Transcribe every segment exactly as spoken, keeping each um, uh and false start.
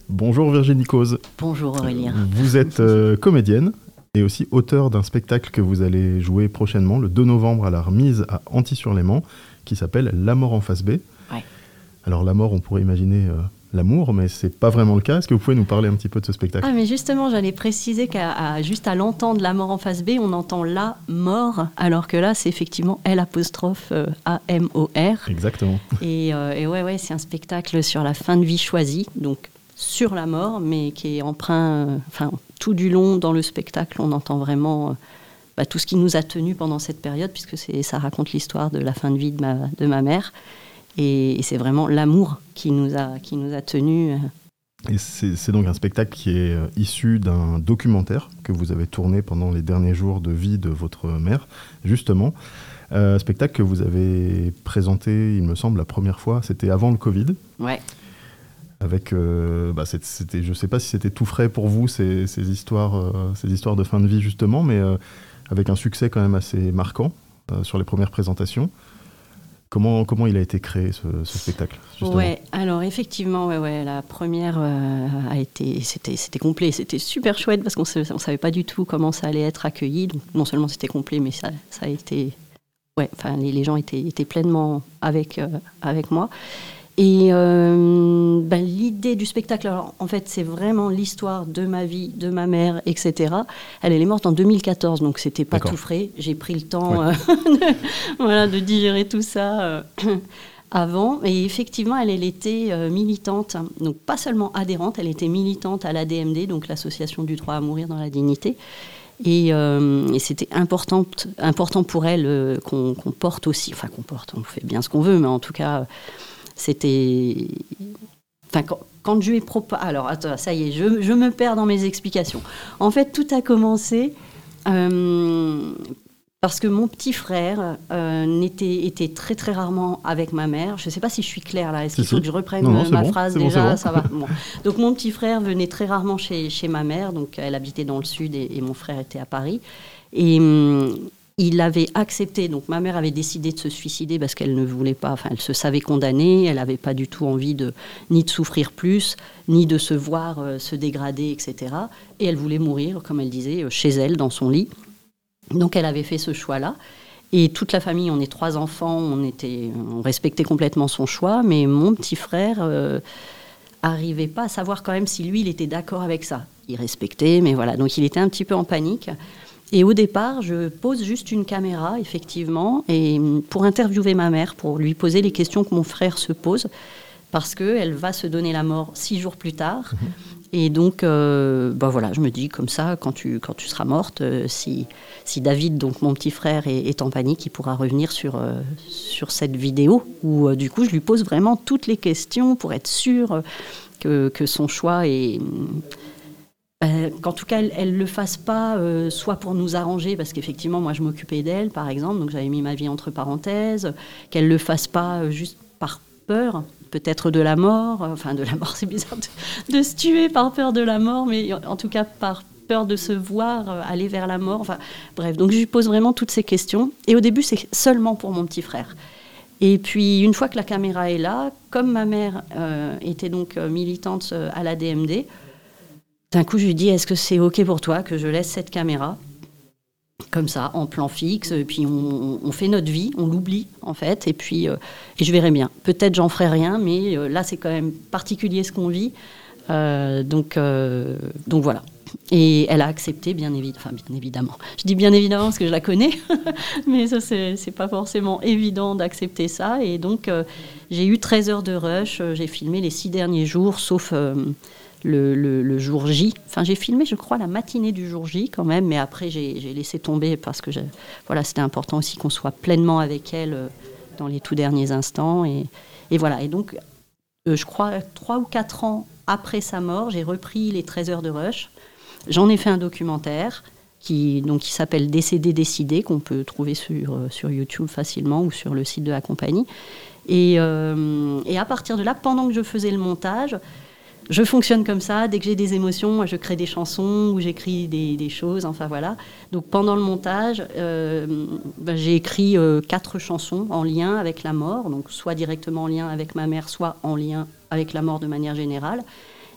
Bonjour Virginie Cause. Bonjour Aurélien. Vous êtes euh, comédienne et aussi auteur d'un spectacle que vous allez jouer prochainement, le deux novembre à la Remise à Antilly-sur-Léman, qui s'appelle La mort en face B. Ouais. Alors la mort, on pourrait imaginer euh, l'amour, mais c'est pas vraiment le cas. Est-ce que vous pouvez nous parler un petit peu de ce spectacle ? Ah mais justement, j'allais préciser qu'à à, juste à l'entendre La mort en face B, on entend la mort, alors que là, c'est effectivement L apostrophe euh, A M O R. Exactement. Et, euh, et ouais, ouais, c'est un spectacle sur la fin de vie choisie, donc sur la mort, mais qui est empreint, euh, enfin, tout du long dans le spectacle, on entend vraiment euh, bah, tout ce qui nous a tenus pendant cette période, puisque c'est, ça raconte l'histoire de la fin de vie de ma, de ma mère. Et, et c'est vraiment l'amour qui nous a, qui nous a tenus. Et c'est, c'est donc un spectacle qui est euh, issu d'un documentaire que vous avez tourné pendant les derniers jours de vie de votre mère, justement. Euh, un spectacle que vous avez présenté, il me semble, la première fois, c'était avant le Covid. Ouais. Avec, euh, bah c'était, c'était, je ne sais pas si c'était tout frais pour vous, ces, ces, histoires, euh, ces histoires de fin de vie, justement, mais euh, avec un succès quand même assez marquant euh, sur les premières présentations. Comment, comment il a été créé, ce, ce spectacle, justement ? Ouais, alors effectivement, ouais, ouais, la première euh, a été, c'était, c'était complet, c'était super chouette parce qu'on ne savait pas du tout comment ça allait être accueilli. Donc, non seulement c'était complet, mais ça, ça a été... Ouais, enfin, les, les gens étaient, étaient pleinement avec, euh, avec moi. Et euh, ben, l'idée du spectacle, alors, en fait, c'est vraiment l'histoire de ma vie, de ma mère, et cetera. Elle, elle est morte en deux mille quatorze, donc c'était pas D'accord. tout frais. J'ai pris le temps ouais. euh, de, voilà, de digérer tout ça euh, avant. Et effectivement, elle, elle était euh, militante, donc pas seulement adhérente, elle était militante à l'A D M D, donc l'Association du droit à mourir dans la dignité. Et, euh, et c'était important, important pour elle euh, qu'on, qu'on porte aussi, enfin qu'on porte, on fait bien ce qu'on veut, mais en tout cas... C'était... Enfin, quand, quand je lui ai proposé... Alors, attends, ça y est, je, je me perds dans mes explications. En fait, tout a commencé euh, parce que mon petit frère euh, n'était, était très, très rarement avec ma mère. Je ne sais pas si je suis claire, là. Est-ce qu'il faut si. que je reprenne non, non, ma bon, phrase déjà bon, ça va. Bon. Donc, mon petit frère venait très rarement chez, chez ma mère. Donc, elle habitait dans le sud et, et mon frère était à Paris. Et... Hum, il avait accepté, donc ma mère avait décidé de se suicider parce qu'elle ne voulait pas, enfin elle se savait condamnée, elle n'avait pas du tout envie de, ni de souffrir plus, ni de se voir euh, se dégrader, et cetera. Et elle voulait mourir, comme elle disait, chez elle, dans son lit. Donc elle avait fait ce choix-là. Et toute la famille, on est trois enfants, on, était, on respectait complètement son choix, mais mon petit frère euh, arrivait pas à savoir quand même si lui, il était d'accord avec ça. Il respectait, mais voilà, donc il était un petit peu en panique. Et au départ, je pose juste une caméra, effectivement, et pour interviewer ma mère, pour lui poser les questions que mon frère se pose, parce qu'elle va se donner la mort six jours plus tard. Mmh. Et donc, euh, bah voilà, je me dis, comme ça, quand tu, quand tu seras morte, euh, si, si David, donc mon petit frère, est, est en panique, il pourra revenir sur, euh, sur cette vidéo, où euh, du coup, je lui pose vraiment toutes les questions pour être sûre que, que son choix est... Euh, qu'en tout cas, elle ne le fasse pas, euh, soit pour nous arranger, parce qu'effectivement, moi, je m'occupais d'elle, par exemple, donc j'avais mis ma vie entre parenthèses, qu'elle ne le fasse pas euh, juste par peur, peut-être de la mort, euh, enfin, de la mort, c'est bizarre de, de se tuer par peur de la mort, mais en tout cas, par peur de se voir euh, aller vers la mort, enfin, bref. Donc, je lui pose vraiment toutes ces questions, et au début, c'est seulement pour mon petit frère. Et puis, une fois que la caméra est là, comme ma mère euh, était donc euh, militante euh, à l'A D M D, d'un coup, je lui dis, est-ce que c'est OK pour toi que je laisse cette caméra comme ça, en plan fixe, et puis on, on fait notre vie, on l'oublie, en fait, et puis euh, et je verrai bien. Peut-être j'en ferai rien, mais euh, là, c'est quand même particulier ce qu'on vit. Euh, donc, euh, donc voilà. Et elle a accepté, bien, évi- enfin, bien évidemment. Je dis bien évidemment parce que je la connais, mais ça, c'est, c'est pas forcément évident d'accepter ça. Et donc, euh, j'ai eu treize heures de rush, j'ai filmé les six derniers jours, sauf... Euh, Le, le, le jour J. Enfin, j'ai filmé, je crois, la matinée du jour J quand même, mais après, j'ai, j'ai laissé tomber parce que j'ai, voilà, c'était important aussi qu'on soit pleinement avec elle euh, dans les tout derniers instants. Et, et voilà. Et donc, euh, je crois, trois ou quatre ans après sa mort, j'ai repris les treize heures de rush. J'en ai fait un documentaire qui, donc, qui s'appelle Décédé, décidé, qu'on peut trouver sur, euh, sur YouTube facilement ou sur le site de la compagnie. Et, euh, et à partir de là, pendant que je faisais le montage, je fonctionne comme ça, dès que j'ai des émotions, moi je crée des chansons ou j'écris des, des choses, enfin voilà. Donc pendant le montage, euh, ben, j'ai écrit euh, quatre chansons en lien avec la mort, donc soit directement en lien avec ma mère, soit en lien avec la mort de manière générale.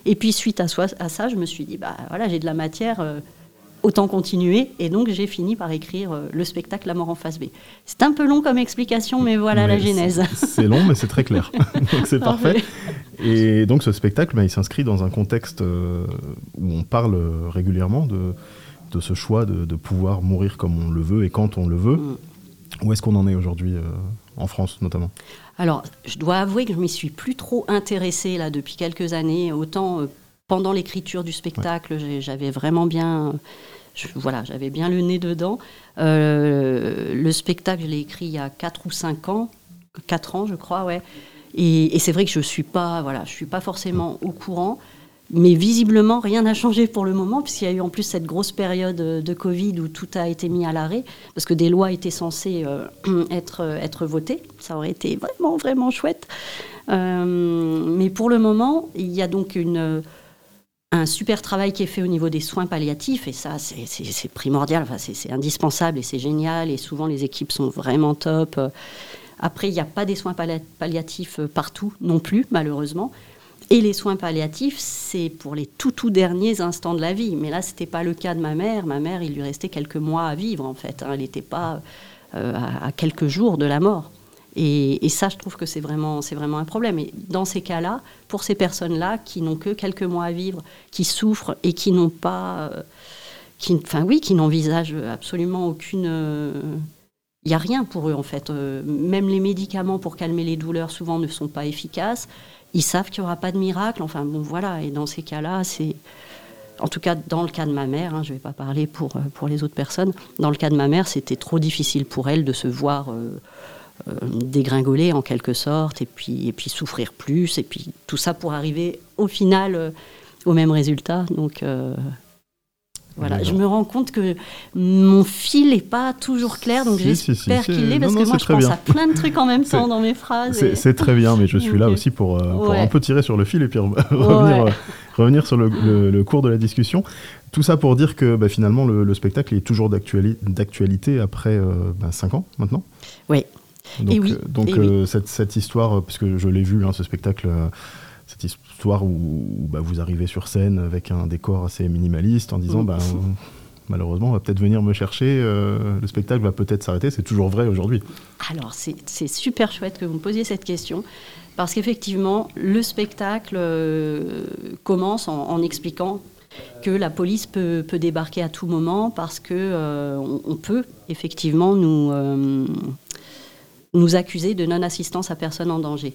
Et puis suite à, soi, à ça, je me suis dit, bah voilà, j'ai de la matière, euh, autant continuer. Et donc j'ai fini par écrire euh, le spectacle La mort en face B. C'est un peu long comme explication, mais voilà mais la genèse. C'est, c'est long, mais c'est très clair. Donc c'est parfait. Et donc ce spectacle, bah, il s'inscrit dans un contexte euh, où on parle régulièrement de, de ce choix de, de pouvoir mourir comme on le veut et quand on le veut. Mm. Où est-ce qu'on en est aujourd'hui, euh, en France notamment ? Alors, je dois avouer que je ne m'y suis plus trop intéressée là, depuis quelques années. Autant euh, pendant l'écriture du spectacle, ouais. j'avais vraiment bien, je, voilà, j'avais bien le nez dedans. Euh, le spectacle, je l'ai écrit il y a quatre ou cinq ans, quatre ans je crois, ouais. Et, et c'est vrai que je ne suis pas, voilà, je suis pas forcément au courant. Mais visiblement, rien n'a changé pour le moment, puisqu'il y a eu en plus cette grosse période de Covid où tout a été mis à l'arrêt, parce que des lois étaient censées euh, être, être votées. Ça aurait été vraiment, vraiment chouette. Euh, mais pour le moment, il y a donc une, un super travail qui est fait au niveau des soins palliatifs, et ça, c'est, c'est, c'est primordial, enfin, c'est, c'est indispensable, et c'est génial, et souvent les équipes sont vraiment top. Après, il n'y a pas des soins palliatifs partout non plus, malheureusement. Et les soins palliatifs, c'est pour les tout, tout derniers instants de la vie. Mais là, ce n'était pas le cas de ma mère. Ma mère, il lui restait quelques mois à vivre, en fait. Elle n'était pas euh, à, à quelques jours de la mort. Et, et ça, je trouve que c'est vraiment, c'est vraiment un problème. Et dans ces cas-là, pour ces personnes-là qui n'ont que quelques mois à vivre, qui souffrent et qui n'ont pas... Euh, qui, enfin oui, qui n'envisagent absolument aucune... Euh, il n'y a rien pour eux, en fait. Euh, même les médicaments pour calmer les douleurs, souvent, ne sont pas efficaces. Ils savent qu'il n'y aura pas de miracle. Enfin, bon, voilà. Et dans ces cas-là, c'est... En tout cas, dans le cas de ma mère, hein, je ne vais pas parler pour, pour les autres personnes, dans le cas de ma mère, c'était trop difficile pour elle de se voir euh, euh, dégringoler, en quelque sorte, et puis, et puis souffrir plus, et puis tout ça pour arriver, au final, euh, au même résultat. Donc... Euh, Voilà, D'accord. Je me rends compte que mon fil n'est pas toujours clair, donc si, j'espère si, si, qu'il l'est, parce non, que non, moi je pense bien. à plein de trucs en même temps dans mes phrases. C'est, et... c'est très bien, mais je suis okay. là aussi pour, euh, pour ouais. un peu tirer sur le fil et puis revenir, ouais. euh, revenir sur le, le, le cours de la discussion. Tout ça pour dire que bah, finalement le, le spectacle est toujours d'actuali- d'actualité après euh, bah, cinq ans maintenant. Oui. Donc, et oui. Euh, donc et euh, oui. cette, cette histoire, parce que je l'ai vu, hein, ce spectacle... Euh, cette histoire où, où bah, vous arrivez sur scène avec un décor assez minimaliste en disant mmh. bah, euh, malheureusement on va peut-être venir me chercher, euh, le spectacle va peut-être s'arrêter, c'est toujours vrai aujourd'hui. Alors c'est, c'est super chouette que vous me posiez cette question, parce qu'effectivement le spectacle euh, commence en, en expliquant que la police peut, peut débarquer à tout moment, parce qu'on euh, on peut effectivement nous, euh, nous accuser de non-assistance à personne en danger.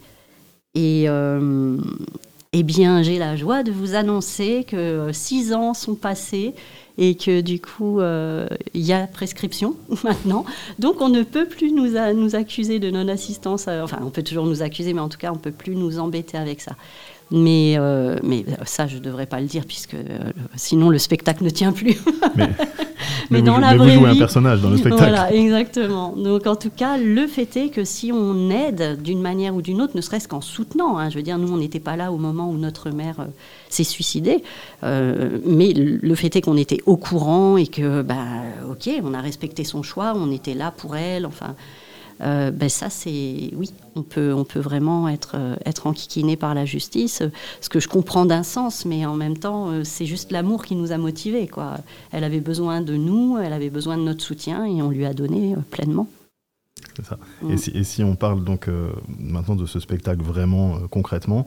Et euh, eh bien, j'ai la joie de vous annoncer que six ans sont passés et que du coup, il euh, y a prescription maintenant. Donc, on ne peut plus nous, a, nous accuser de non-assistance. À, enfin, on peut toujours nous accuser, mais en tout cas, on ne peut plus nous embêter avec ça. Mais, euh, mais ça, je ne devrais pas le dire, puisque euh, sinon, le spectacle ne tient plus. mais, mais, mais dans vous, la mais vraie vous jouez vie, un personnage dans le spectacle. Voilà, exactement. Donc, en tout cas, le fait est que si on aide d'une manière ou d'une autre, ne serait-ce qu'en soutenant, hein, je veux dire, nous, on n'était pas là au moment où notre mère euh, s'est suicidée, euh, mais le fait est qu'on était au courant et que, bah, ok, on a respecté son choix, on était là pour elle, enfin... Euh, ben ça c'est oui on peut on peut vraiment être euh, être enquiquiné par la justice, ce que je comprends d'un sens, mais en même temps euh, c'est juste l'amour qui nous a motivés, quoi. Elle avait besoin de nous, elle avait besoin de notre soutien et on lui a donné euh, pleinement. C'est ça. Mm. Et, si, et si on parle donc euh, maintenant de ce spectacle vraiment euh, concrètement,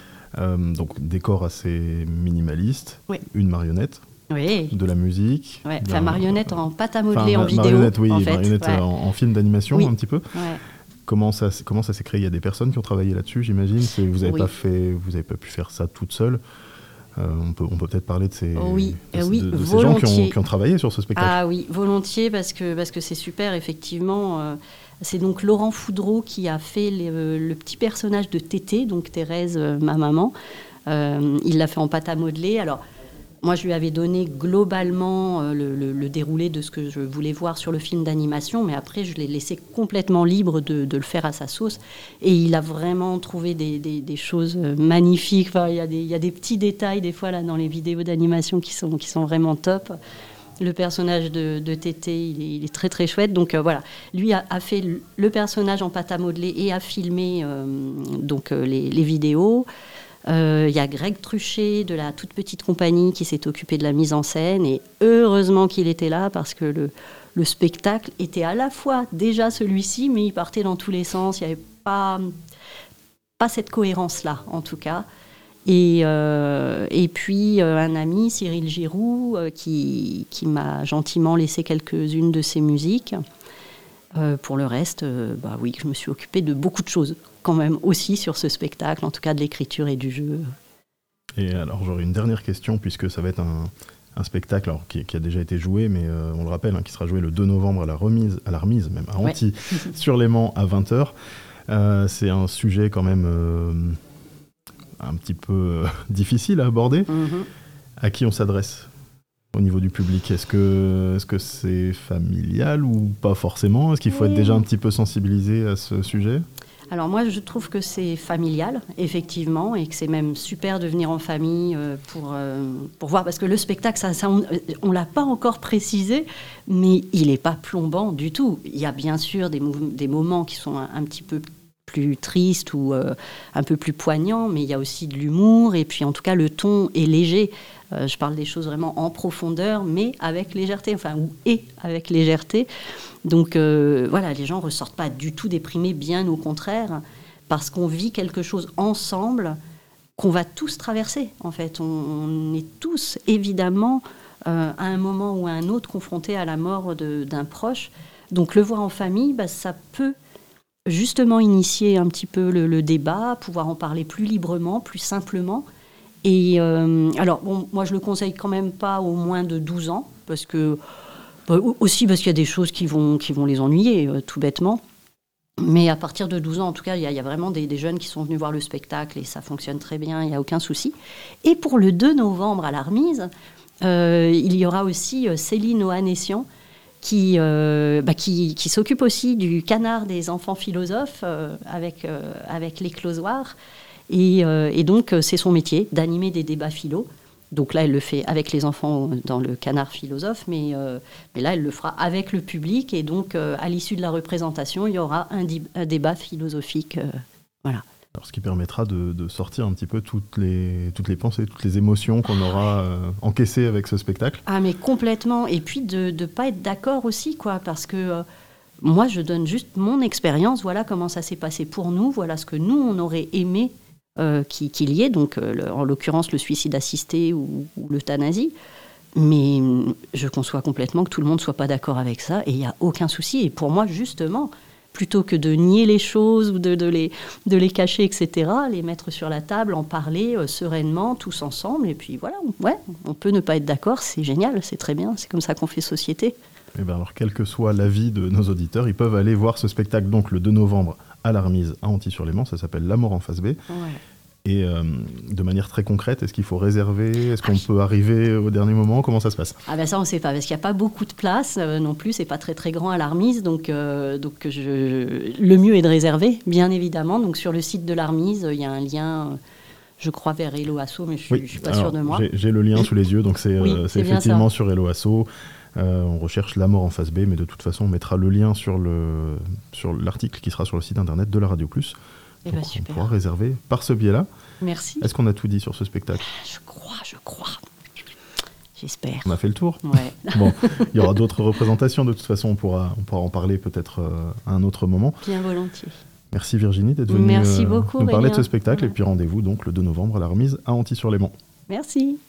euh, donc décor assez minimaliste, oui. Une marionnette. Oui. De la musique. Ouais. Enfin, marionnette en pâte à modeler enfin, en vidéo. Marionnette, oui, en fait. marionnette ouais. en, en film d'animation, oui. un petit peu. Ouais. Comment ça, comment ça s'est créé ? Il y a des personnes qui ont travaillé là-dessus, j'imagine. C'est, vous n'avez oui. pas fait, vous n'avez pas pu faire ça toute seule. Euh, on peut, on peut peut-être parler de ces, oui. de, oui, de, de ces gens qui ont, qui ont travaillé sur ce spectacle. Ah oui, volontiers, parce que, parce que c'est super, effectivement. Euh, c'est donc Laurent Foudreau qui a fait les, euh, le petit personnage de Tété, donc Thérèse, euh, ma maman. Euh, il l'a fait en pâte à modeler. Alors, moi, je lui avais donné globalement euh, le, le, le déroulé de ce que je voulais voir sur le film d'animation, mais après, je l'ai laissé complètement libre de, de le faire à sa sauce. Et il a vraiment trouvé des, des, des choses magnifiques. Enfin, il y a des, il y a des petits détails, des fois, là, dans les vidéos d'animation qui sont, qui sont vraiment top. Le personnage de, de Tété, il est, il est très, très chouette. Donc, euh, voilà. Lui a, a fait le personnage en pâte à modeler et a filmé euh, donc, euh, les, les vidéos. Il euh, y a Greg Truchet de la toute petite compagnie qui s'est occupé de la mise en scène, et heureusement qu'il était là parce que le, le spectacle était à la fois déjà celui-ci, mais il partait dans tous les sens. Il n'y avait pas, pas cette cohérence-là, en tout cas. Et, euh, et puis euh, un ami, Cyril Giroux, euh, qui, qui m'a gentiment laissé quelques-unes de ses musiques. Euh, pour le reste, euh, bah oui, je me suis occupée de beaucoup de choses quand même aussi sur ce spectacle, en tout cas de l'écriture et du jeu. Et alors j'aurais une dernière question, puisque ça va être un, un spectacle alors, qui, qui a déjà été joué, mais euh, on le rappelle, hein, qui sera joué le deux novembre à la remise, à la remise même, à Antilles, ouais. Sur Léman à vingt heures. Euh, c'est un sujet quand même euh, un petit peu euh, difficile à aborder. Mm-hmm. À qui on s'adresse au niveau du public? Est-ce que, est-ce que c'est familial ou pas forcément? Est-ce qu'il faut oui. être déjà un petit peu sensibilisé à ce sujet? Alors moi, je trouve que c'est familial, effectivement, et que c'est même super de venir en famille pour, pour voir, parce que le spectacle, ça, ça, on ne l'a pas encore précisé, mais il n'est pas plombant du tout. Il y a bien sûr des, mou- des moments qui sont un, un petit peu plus tristes ou euh, un peu plus poignants, mais il y a aussi de l'humour, et puis en tout cas, le ton est léger. Euh, je parle des choses vraiment en profondeur, mais avec légèreté, enfin, ou et avec légèreté. Donc euh, voilà, les gens ne ressortent pas du tout déprimés, bien au contraire, parce qu'on vit quelque chose ensemble qu'on va tous traverser, en fait. On, on est tous, évidemment, euh, à un moment ou à un autre, confrontés à la mort de, d'un proche. Donc le voir en famille, bah, ça peut justement initier un petit peu le, le débat, pouvoir en parler plus librement, plus simplement. Et euh, alors, bon, moi, je le conseille quand même pas au moins de douze ans, parce que, bah, aussi parce qu'il y a des choses qui vont, qui vont les ennuyer, euh, tout bêtement. Mais à partir de douze ans, en tout cas, il y a, il y a vraiment des, des jeunes qui sont venus voir le spectacle et ça fonctionne très bien, il n'y a aucun souci. Et pour le deux novembre à la remise, euh, il y aura aussi Céline Ohanessian, qui, euh, bah, qui, qui s'occupe aussi du canard des enfants philosophes euh, avec, euh, avec l'éclosoir. Et, euh, et donc, c'est son métier d'animer des débats philo. Donc là, elle le fait avec les enfants dans le canard philosophe, mais, euh, mais là, elle le fera avec le public. Et donc, euh, à l'issue de la représentation, il y aura un, di- un débat philosophique. Euh, voilà. Alors, ce qui permettra de, de sortir un petit peu toutes les, toutes les pensées, toutes les émotions qu'on aura euh, encaissées avec ce spectacle. Ah, mais complètement. Et puis, de ne pas être d'accord aussi, quoi, parce que... Euh, moi, je donne juste mon expérience. Voilà comment ça s'est passé pour nous. Voilà ce que nous, on aurait aimé Euh, qu'il y ait, donc euh, le, en l'occurrence le suicide assisté ou, ou l'euthanasie. Mais je conçois complètement que tout le monde ne soit pas d'accord avec ça, et il n'y a aucun souci. Et pour moi, justement, plutôt que de nier les choses ou de, de, les, de les cacher, et cetera, les mettre sur la table, en parler euh, sereinement, tous ensemble, et puis voilà, ouais, on peut ne pas être d'accord, c'est génial, c'est très bien, c'est comme ça qu'on fait société. Et bien alors, quel que soit l'avis de nos auditeurs, ils peuvent aller voir ce spectacle donc le deux novembre à la remise à Antilles-sur-Léman. Ça s'appelle La mort en face B. Ouais. Et euh, de manière très concrète, est-ce qu'il faut réserver? Est-ce qu'on ah oui. peut arriver au dernier moment? Comment ça se passe? Ah ben ça, on ne sait pas, parce qu'il n'y a pas beaucoup de place euh, non plus. C'est pas très très grand à la remise, donc, euh, donc je... le mieux est de réserver, bien évidemment. Donc sur le site de la remise, il y a un lien... Euh, je crois vers Hello Asso, mais je ne oui. suis pas sûre de moi. J'ai, j'ai le lien sous les yeux, donc c'est, oui, euh, c'est, c'est effectivement sur Hello Asso. Euh, on recherche La mort en face B, mais de toute façon, on mettra le lien sur, le, sur l'article qui sera sur le site internet de la Radio Plus. Eh ben, super. On pourra réserver par ce biais-là. Merci. Est-ce qu'on a tout dit sur ce spectacle? Je crois, je crois. J'espère. On a fait le tour. Ouais. Bon, il y aura d'autres représentations. De toute façon, on pourra, on pourra en parler peut-être euh, à un autre moment. Bien volontiers. Merci Virginie d'être venue Merci euh, beaucoup, nous parler Aurélien. de ce spectacle. Ouais. Et puis rendez-vous donc le deux novembre à la remise à Antilles-sur-Léman. Merci.